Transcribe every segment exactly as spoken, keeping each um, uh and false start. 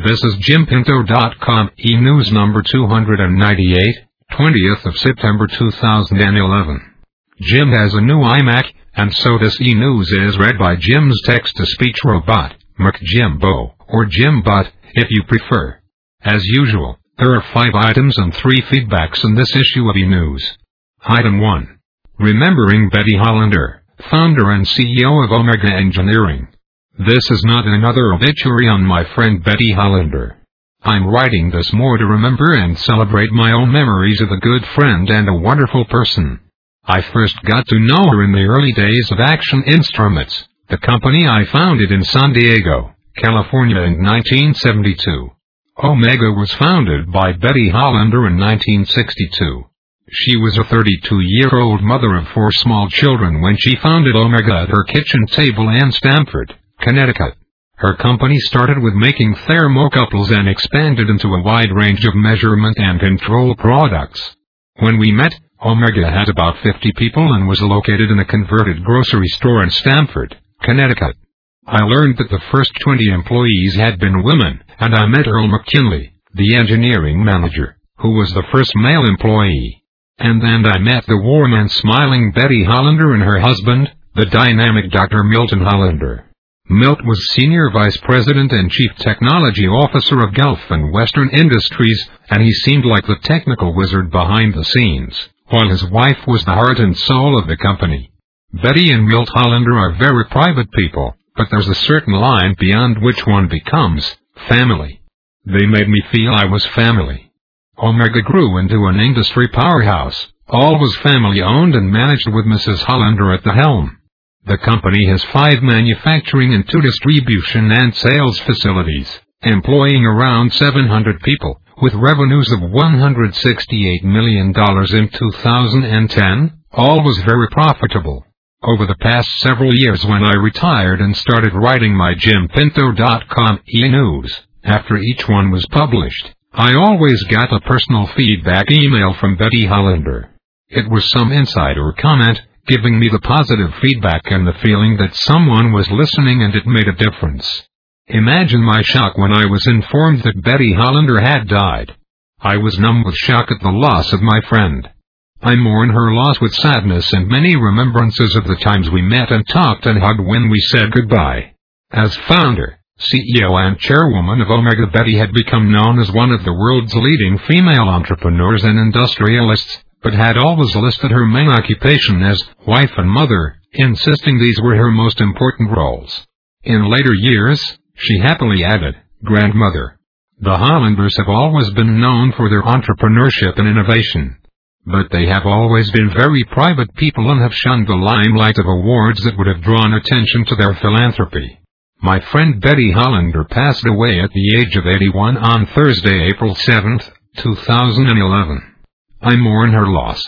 This is Jim Pinto dot com, e-news number two ninety-eight, twentieth of September two thousand eleven. Jim has a new iMac, and so this e-news is read by Jim's text-to-speech robot, McJimbo, or Jimbot, if you prefer. As usual, there are five items and three feedbacks in this issue of e-news. Item one. Remembering Betty Hollander, founder and C E O of Omega Engineering. This is not another obituary on my friend Betty Hollander. I'm writing this more to remember and celebrate my own memories of a good friend and a wonderful person. I first got to know her in the early days of Action Instruments, the company I founded in San Diego, California in nineteen seventy-two. Omega was founded by Betty Hollander in nineteen sixty-two. She was a thirty-two-year-old mother of four small children when she founded Omega at her kitchen table in Stamford, Connecticut. Her company started with making thermocouples and expanded into a wide range of measurement and control products. When we met, Omega had about fifty people and was located in a converted grocery store in Stamford, Connecticut. I learned that the first twenty employees had been women, and I met Earl McKinley, the engineering manager, who was the first male employee. And then I met the warm and smiling Betty Hollander and her husband, the dynamic Doctor Milton Hollander. Milt was Senior Vice President and Chief Technology Officer of Gulf and Western Industries, and he seemed like the technical wizard behind the scenes, while his wife was the heart and soul of the company. Betty and Milt Hollander are very private people, but there's a certain line beyond which one becomes family. They made me feel I was family. Omega grew into an industry powerhouse. All was family-owned and managed with Missus Hollander at the helm. The company has five manufacturing and two distribution and sales facilities, employing around seven hundred people, with revenues of one hundred sixty-eight million dollars in two thousand ten. All was very profitable. Over the past several years, when I retired and started writing my Jim Pinto dot com e-news, after each one was published, I always got a personal feedback email from Betty Hollander. It was some insider comment, giving me the positive feedback and the feeling that someone was listening and it made a difference. Imagine my shock when I was informed that Betty Hollander had died. I was numb with shock at the loss of my friend. I mourn her loss with sadness and many remembrances of the times we met and talked and hugged when we said goodbye. As founder, C E O and chairwoman of Omega, Betty had become known as one of the world's leading female entrepreneurs and industrialists, but had always listed her main occupation as wife and mother, insisting these were her most important roles. In later years, she happily added, grandmother. The Hollanders have always been known for their entrepreneurship and innovation. But they have always been very private people and have shunned the limelight of awards that would have drawn attention to their philanthropy. My friend Betty Hollander passed away at the age of eighty-one on Thursday, April seventh, two thousand eleven. I mourn her loss.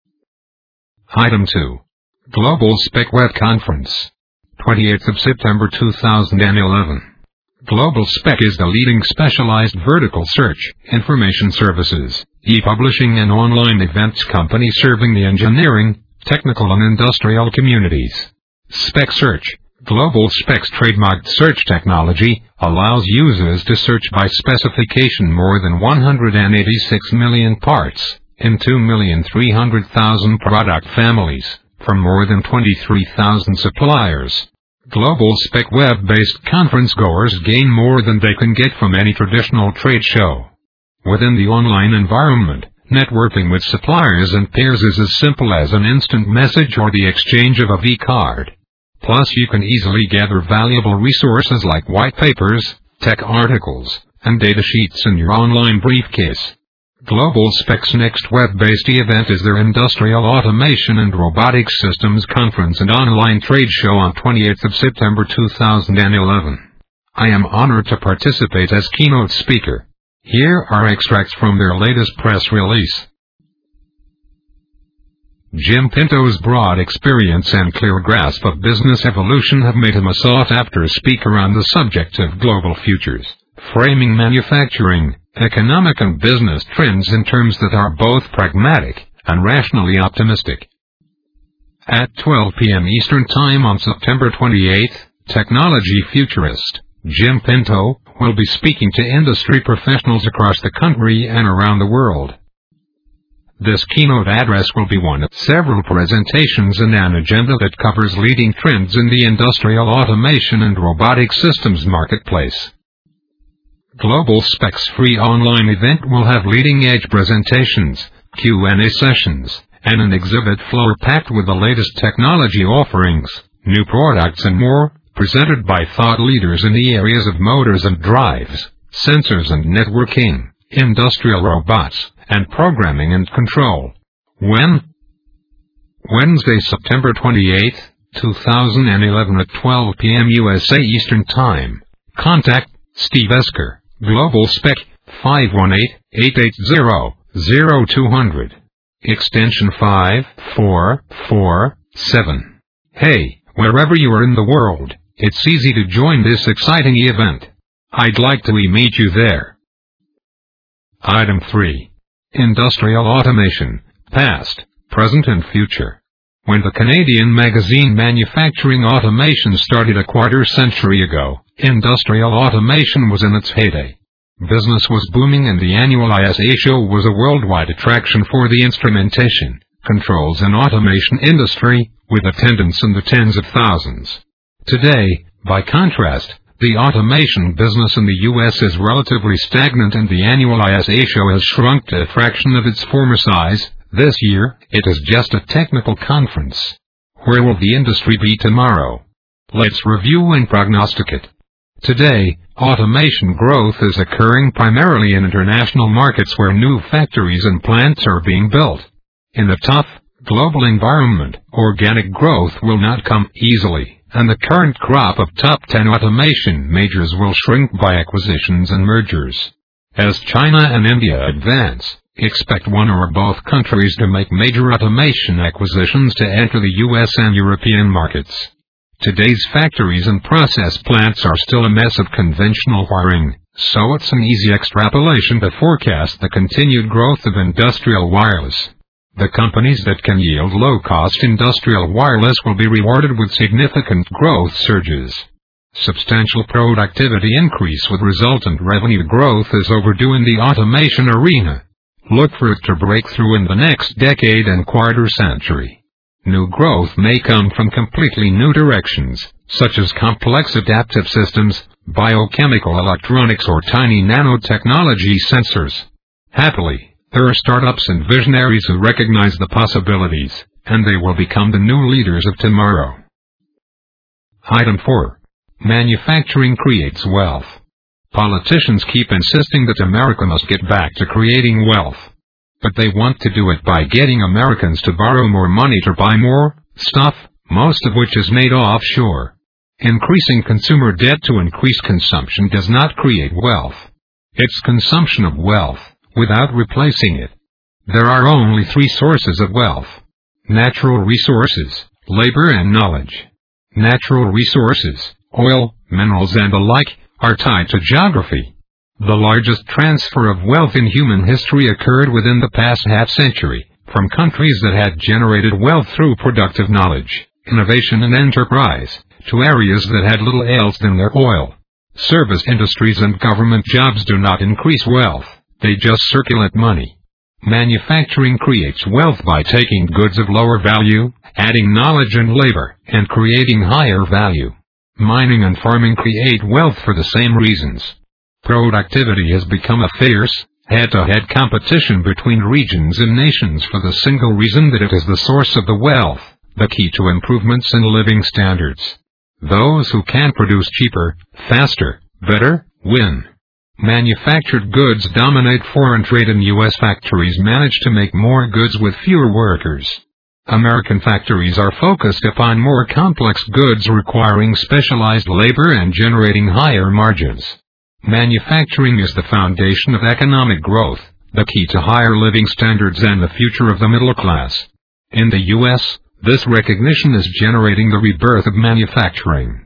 Item two. Global Spec Web Conference. twenty-eighth of September two thousand eleven. Global Spec is the leading specialized vertical search, information services, e-publishing and online events company serving the engineering, technical and industrial communities. Spec Search, Global Spec's trademarked search technology, allows users to search by specification more than one hundred eighty-six million parts, in two million three hundred thousand product families, from more than twenty-three thousand suppliers. Global Spec web-based conference goers gain more than they can get from any traditional trade show. Within the online environment, networking with suppliers and peers is as simple as an instant message or the exchange of a V-card. Plus, you can easily gather valuable resources like white papers, tech articles, and data sheets in your online briefcase. Global Spec's next web-based event is their Industrial Automation and Robotics Systems Conference and online trade show on twenty-eighth of September two thousand eleven. I am honored to participate as keynote speaker. Here are extracts from their latest press release. Jim Pinto's broad experience and clear grasp of business evolution have made him a sought-after speaker on the subject of global futures, framing manufacturing, economic and business trends in terms that are both pragmatic and rationally optimistic. At twelve p m Eastern Time on September twenty-eighth, technology futurist Jim Pinto will be speaking to industry professionals across the country and around the world. This keynote address will be one of several presentations in an agenda that covers leading trends in the industrial automation and robotic systems marketplace. Global Specs free online event will have leading-edge presentations, Q and A sessions, and an exhibit floor packed with the latest technology offerings, new products and more, presented by thought leaders in the areas of motors and drives, sensors and networking, industrial robots, and programming and control. When? Wednesday, September twenty-eighth, two thousand eleven at twelve p m U S A Eastern Time. Contact Steve Esker, Global Spec, five one eight, eight eight zero, zero two zero zero, extension five four four seven. Hey, wherever you are in the world, it's easy to join this exciting event. I'd like to meet you there. Item three. Industrial Automation, Past, Present and Future. When the Canadian magazine Manufacturing Automation started a quarter century ago, industrial automation was in its heyday. Business was booming and the annual I S A show was a worldwide attraction for the instrumentation, controls and automation industry, with attendance in the tens of thousands. Today, by contrast, the automation business in the U S is relatively stagnant and the annual I S A show has shrunk to a fraction of its former size. This year, it is just a technical conference. Where will the industry be tomorrow? Let's review and prognosticate. Today, automation growth is occurring primarily in international markets where new factories and plants are being built. In the tough, global environment, organic growth will not come easily, and the current crop of top ten automation majors will shrink by acquisitions and mergers. As China and India advance, expect one or both countries to make major automation acquisitions to enter the U S and European markets. Today's factories and process plants are still a mess of conventional wiring, so it's an easy extrapolation to forecast the continued growth of industrial wireless. The companies that can yield low-cost industrial wireless will be rewarded with significant growth surges. Substantial productivity increase with resultant revenue growth is overdue in the automation arena. Look for it to break through in the next decade and quarter century. New growth may come from completely new directions, such as complex adaptive systems, biochemical electronics or tiny nanotechnology sensors. Happily, there are startups and visionaries who recognize the possibilities, and they will become the new leaders of tomorrow. Item four. Manufacturing creates wealth. Politicians keep insisting that America must get back to creating wealth. But they want to do it by getting Americans to borrow more money to buy more stuff, most of which is made offshore. Increasing consumer debt to increase consumption does not create wealth. It's consumption of wealth, without replacing it. There are only three sources of wealth: natural resources, labor and knowledge. Natural resources, oil, minerals and the like, are tied to geography. The largest transfer of wealth in human history occurred within the past half-century, from countries that had generated wealth through productive knowledge, innovation and enterprise, to areas that had little else than their oil. Service industries and government jobs do not increase wealth, they just circulate money. Manufacturing creates wealth by taking goods of lower value, adding knowledge and labor, and creating higher value. Mining and farming create wealth for the same reasons. Productivity has become a fierce, head-to-head competition between regions and nations for the single reason that it is the source of the wealth, the key to improvements in living standards. Those who can produce cheaper, faster, better, win. Manufactured goods dominate foreign trade and U S factories manage to make more goods with fewer workers. American factories are focused upon more complex goods requiring specialized labor and generating higher margins. Manufacturing is the foundation of economic growth, the key to higher living standards and the future of the middle class. In the U S, this recognition is generating the rebirth of manufacturing.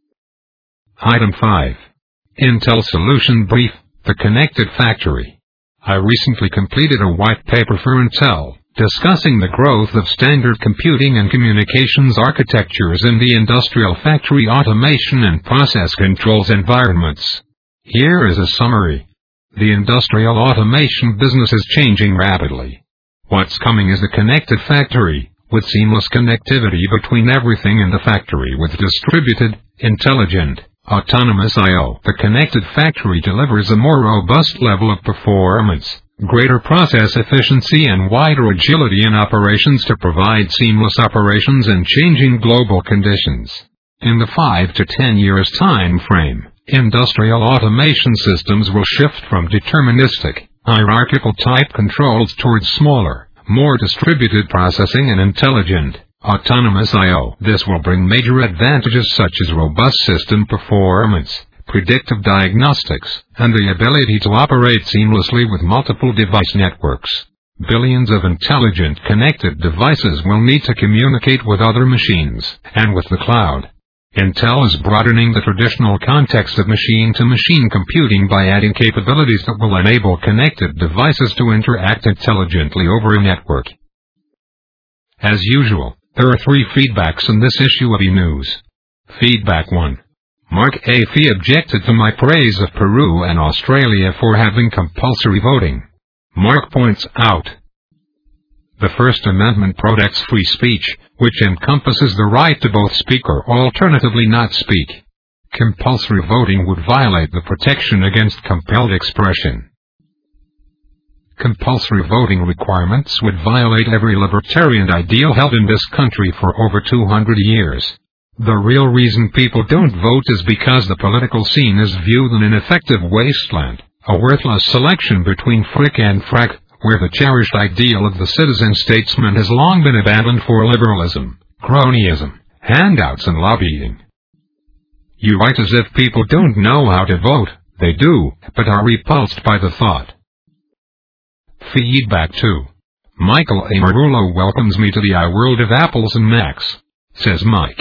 Item five. Intel Solution Brief, The Connected Factory. I recently completed a white paper for Intel, discussing the growth of standard computing and communications architectures in the industrial factory automation and process controls environments. Here is a summary. The industrial automation business is changing rapidly. What's coming is a connected factory, with seamless connectivity between everything in the factory with distributed, intelligent, autonomous I O. The connected factory delivers a more robust level of performance, greater process efficiency and wider agility in operations to provide seamless operations in changing global conditions. In the five to ten years time frame, industrial automation systems will shift from deterministic, hierarchical type controls towards smaller, more distributed processing and intelligent, autonomous I O. This will bring major advantages such as robust system performance, predictive diagnostics, and the ability to operate seamlessly with multiple device networks. Billions of intelligent connected devices will need to communicate with other machines, and with the cloud. Intel is broadening the traditional context of machine-to-machine computing by adding capabilities that will enable connected devices to interact intelligently over a network. As usual, there are three feedbacks in this issue of E-News. Feedback one. Mark A. Fee objected to my praise of Peru and Australia for having compulsory voting. Mark points out, the First Amendment protects free speech, which encompasses the right to both speak or alternatively not speak. Compulsory voting would violate the protection against compelled expression. Compulsory voting requirements would violate every libertarian ideal held in this country for over two hundred years. The real reason people don't vote is because the political scene is viewed an ineffective wasteland, a worthless selection between frick and frack, where the cherished ideal of the citizen-statesman has long been abandoned for liberalism, cronyism, handouts and lobbying. You write as if people don't know how to vote. They do, but are repulsed by the thought. Feedback two. Michael A. Marullo welcomes me to the I-world of apples and Macs, says Mike.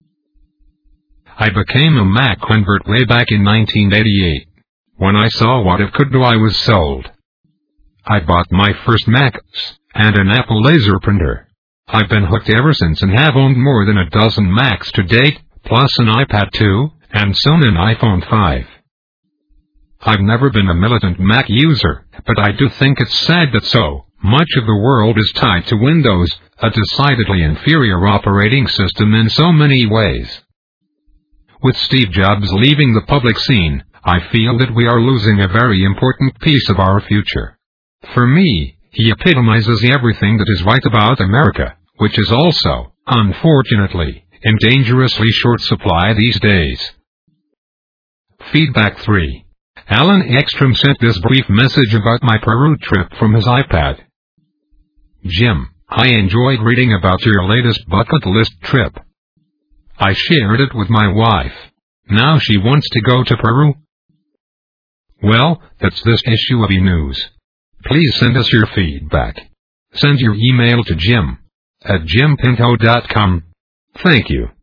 I became a Mac convert way back in nineteen eighty-eight. When I saw what it could do, I was sold. I bought my first Mac and an Apple laser printer. I've been hooked ever since and have owned more than a dozen Macs to date, plus an iPad two, and soon an iPhone five. I've never been a militant Mac user, but I do think it's sad that so much of the world is tied to Windows, a decidedly inferior operating system in so many ways. With Steve Jobs leaving the public scene, I feel that we are losing a very important piece of our future. For me, he epitomizes everything that is right about America, which is also, unfortunately, in dangerously short supply these days. Feedback three. Alan Ekstrom sent this brief message about my Peru trip from his iPad. Jim, I enjoyed reading about your latest bucket list trip. I shared it with my wife. Now she wants to go to Peru. Well, that's this issue of E-News. Please send us your feedback. Send your email to Jim at jim pinto dot com. Thank you.